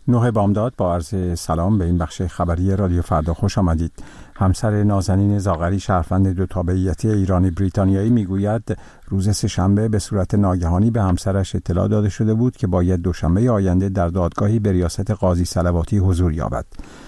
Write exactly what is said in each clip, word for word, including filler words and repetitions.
نوح بامداد با عرض سلام به این بخش خبری رادیو فردا خوش آمدید. همسر نازنین زاغری شهروند دو تابعیتی ایرانی بریتانیایی میگوید روز سه‌شنبه به صورت ناگهانی به همسرش اطلاع داده شده بود که باید دوشنبه آینده در دادگاهی به ریاست قاضی صلواتی حضور یابد.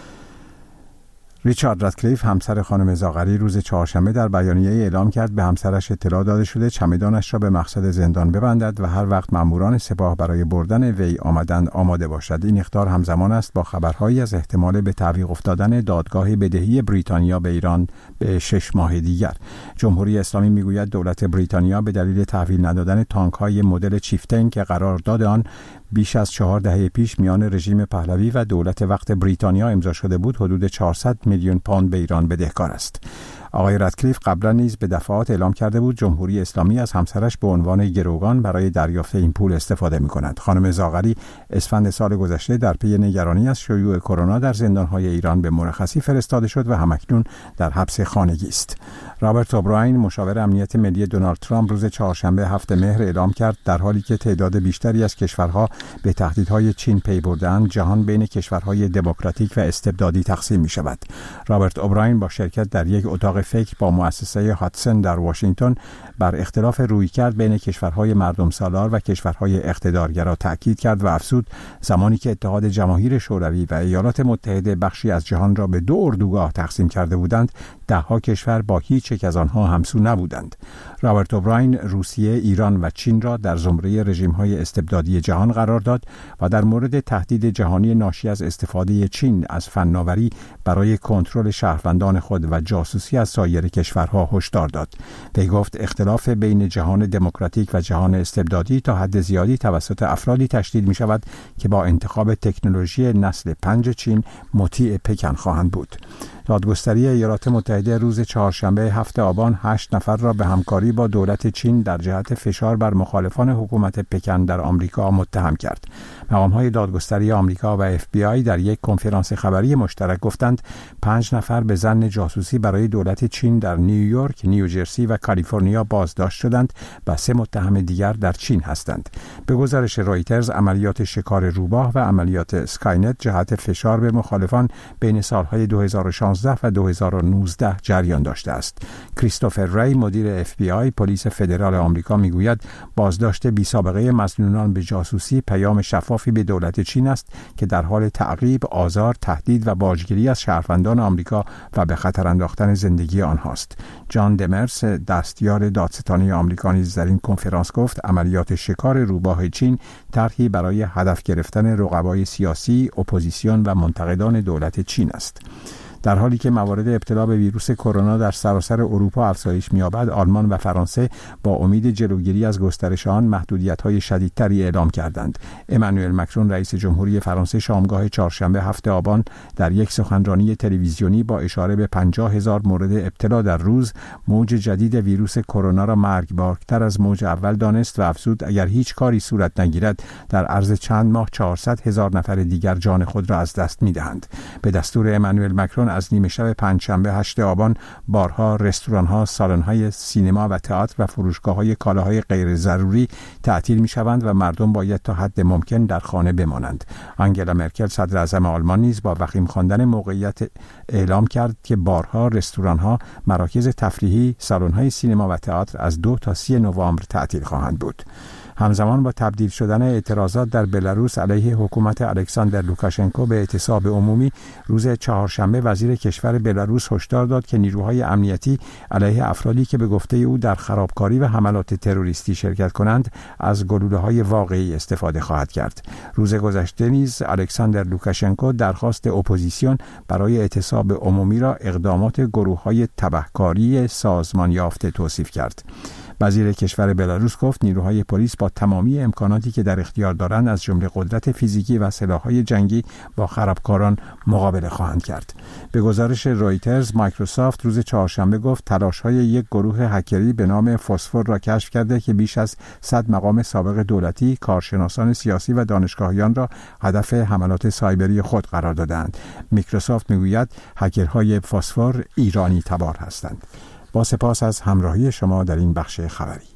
ریچارد رادکلیف همسر خانم زاغری روز چهارشنبه در بیانیه اعلام کرد به همسرش اطلاع داده شده چمدانش را به مقصد زندان ببندد و هر وقت ماموران سپاه برای بردن وی آمدند آماده باشد. این اخطار همزمان است با خبرهایی از احتمال به تعویق افتادن دادگاه بدهی بریتانیا به ایران به شش ماه دیگر. جمهوری اسلامی میگوید دولت بریتانیا به دلیل تحویل ندادن تانک‌های مدل چیفتین که قرارداد آن بیش از چهار دهه پیش میان رژیم پهلوی و دولت وقت بریتانیا امضا شده بود حدود چهارصد میلیون پوند به ایران بدهکار است. آقای رادکلیف قبلا نیز به دفعات اعلام کرده بود جمهوری اسلامی از همسرش به عنوان گروگان برای دریافت این پول استفاده می‌کند. خانم زاغری اسفند سال گذشته در پی نگرانی از شیوع کرونا در زندان‌های ایران به مرخصی فرستاده شد و همکنون در حبس خانگی است. رابرت اوبراین مشاور امنیت ملی دونالد ترامپ روز چهارشنبه هفتم مهر اعلام کرد در حالی که تعداد بیشتری از کشورها به تهدیدهای چین پی برده‌اند جهان بین کشورهای دموکراتیک و استبدادی تقسیم می‌شود. رابرت اوبراین با شرکت در یک اتاق فکر با مؤسسه هاتسون در واشنگتن بر اختلاف رویکرد بین کشورهای مردم سالار و کشورهای اقتدارگرا تاکید کرد و افزود زمانی که اتحاد جماهیر شوروی و ایالات متحده بخشی از جهان را به دو اردوگاه تقسیم کرده بودند دهها کشور با هیچ یک از آنها همسو نبودند. رابرت اوبراین روسیه، ایران و چین را در زمره رژیم‌های استبدادی جهان قرار داد و در مورد تهدید جهانی ناشی از استفاده چین از فناوری برای کنترل شهروندان خود و جاسوسی از سایر کشورها هشدار داد. وی گفت اختلاف بین جهان دموکراتیک و جهان استبدادی تا حد زیادی توسط افرادی تشدید می شود که با انتخاب تکنولوژی نسل پنج چین مطیع پکن خواهند بود. دادگستری ایالات متحده روز چهارشنبه هفتم آبان هشت نفر را به همکاری با دولت چین در جهت فشار بر مخالفان حکومت پکن در آمریکا متهم کرد. مقام‌های دادگستری آمریکا و اف بی آی در یک کنفرانس خبری مشترک گفتند پنج نفر به ظن جاسوسی برای دولت چین در نیویورک، نیوجرسی و کالیفرنیا بازداشت شدند و سه متهم دیگر در چین هستند. به گزارش رایترز عملیات شکار روباه و عملیات اسکاینت جهت فشار به مخالفان بین سالهای دو هزار و شانزده و دو هزار و نوزده جریان داشته است. کریستوفر ری مدیر اف بی آی پلیس فدرال آمریکا میگوید بازداشت بی سابقه مظنونان به جاسوسی پیام شفافی به دولت چین است که در حال تعقیب، آزار، تهدید و باجگیری از شهروندان آمریکا و به خطر انداختن زندگی آنهاست. جان دمرس دستیار دادستانی آمریکا نیز در این کنفرانس گفت عملیات شکار روباه چین طرحی برای هدف گرفتن رقبای سیاسی، اپوزیسیون و منتقدان دولت چین است. در حالی که موارد ابتلا به ویروس کرونا در سراسر اروپا افزایش می‌یابد، آلمان و فرانسه با امید جلوگیری از گسترش آن محدودیت‌های شدیدتری اعلام کردند. امانوئل مکرون رئیس جمهوری فرانسه شامگاه چهارشنبه هفتم آبان در یک سخنرانی تلویزیونی با اشاره به پنجاه هزار مورد ابتلا در روز موج جدید ویروس کرونا را مرگبارتر از موج اول دانست و افزود اگر هیچ کاری صورت نگیرد در عرض چند ماه چهارصد هزار نفر دیگر جان خود را از دست می‌دهند. به دستور امانوئل مکرون از نیمه شب پنجشنبه هشتم آبان بارها، رستوران‌ها، سالن‌های سینما و تئاتر و فروشگاه‌های کالاهای غیر ضروری تعطیل می‌شوند و مردم باید تا حد ممکن در خانه بمانند. آنگلا مرکل صدر اعظم آلمان نیز با وخیم خواندن موقعیت اعلام کرد که بارها، رستوران‌ها، مراکز تفریحی، سالن‌های سینما و تئاتر از دو تا سی نوامبر تعطیل خواهند بود. همزمان با تبدیل شدن اعتراضات در بلاروس علیه حکومت الکساندر لوکاشنکو به اعتصاب عمومی روز چهارشنبه وزیر کشور بلاروس هشدار داد که نیروهای امنیتی علیه افرادی که به گفته او در خرابکاری و حملات تروریستی شرکت کنند از گلوله‌های واقعی استفاده خواهد کرد. روز گذشته نیز الکساندر لوکاشنکو درخواست اپوزیسیون برای اعتصاب عمومی را اقدامات گروه‌های تبهکاری سازمان یافته توصیف کرد. وزیر کشور بلاروس گفت نیروهای پلیس با تمامی امکاناتی که در اختیار دارند از جمله قدرت فیزیکی و سلاح‌های جنگی با خرابکاران مقابله خواهند کرد. به گزارش رایترز مایکروسافت روز چهارشنبه گفت تلاش‌های یک گروه هکری به نام فسفور را کشف کرده که بیش از صد مقام سابق دولتی، کارشناسان سیاسی و دانشگاهیان را هدف حملات سایبری خود قرار دادند. مایکروسافت میگوید هکرهای فسفور ایرانی تبار هستند. با سپاس از همراهی شما در این بخش خبری.